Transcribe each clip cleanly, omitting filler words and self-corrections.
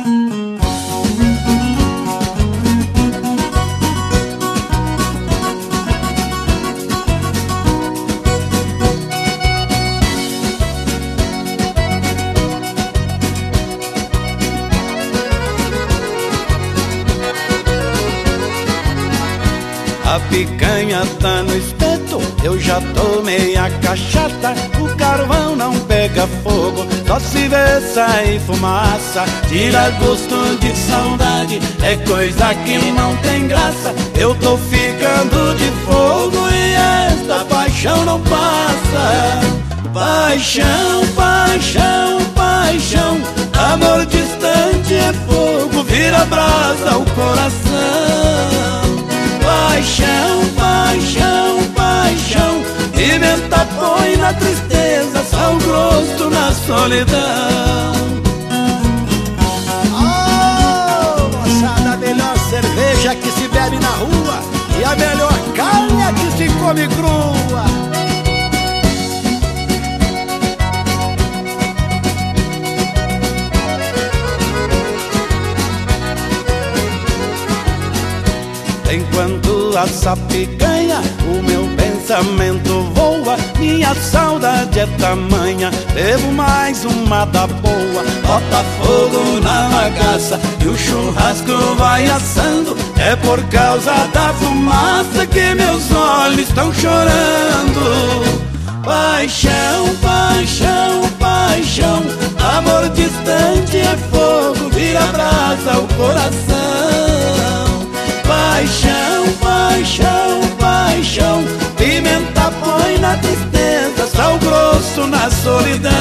A picanha tá no espeto, eu já tomei a cachaça. O carvão não pega fogo, só se vê sair fumaça. Tira gosto de saudade, é coisa que não tem graça. Eu tô ficando de fogo e esta paixão não passa. Paixão, paixão, paixão, amor distante é fogo, vira brasa o coração. Paixão, paixão, paixão, pimenta põe na tristeza, sal grosso na solidão. Oh, moçada, a melhor cerveja que se bebe na rua e a melhor carne é que se come crua. Enquanto assa picanha, o meu pensamento voa. Minha saudade é tamanha, bebo mais uma da boa. Bota fogo na bagaça e o churrasco vai assando. É por causa da fumaça que meus olhos estão chorando. Paixão, paixão, paixão, amor distante é fogo, vira brasa o coração. Paixão, paixão, paixão, pimenta põe na tristeza, sal grosso na solidão.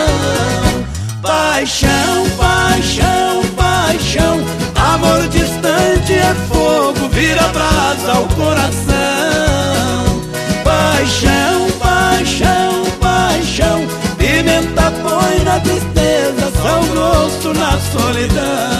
Paixão, paixão, paixão, amor distante é fogo, vira brasa ao coração. Paixão, paixão, paixão, pimenta põe na tristeza, sal grosso na solidão.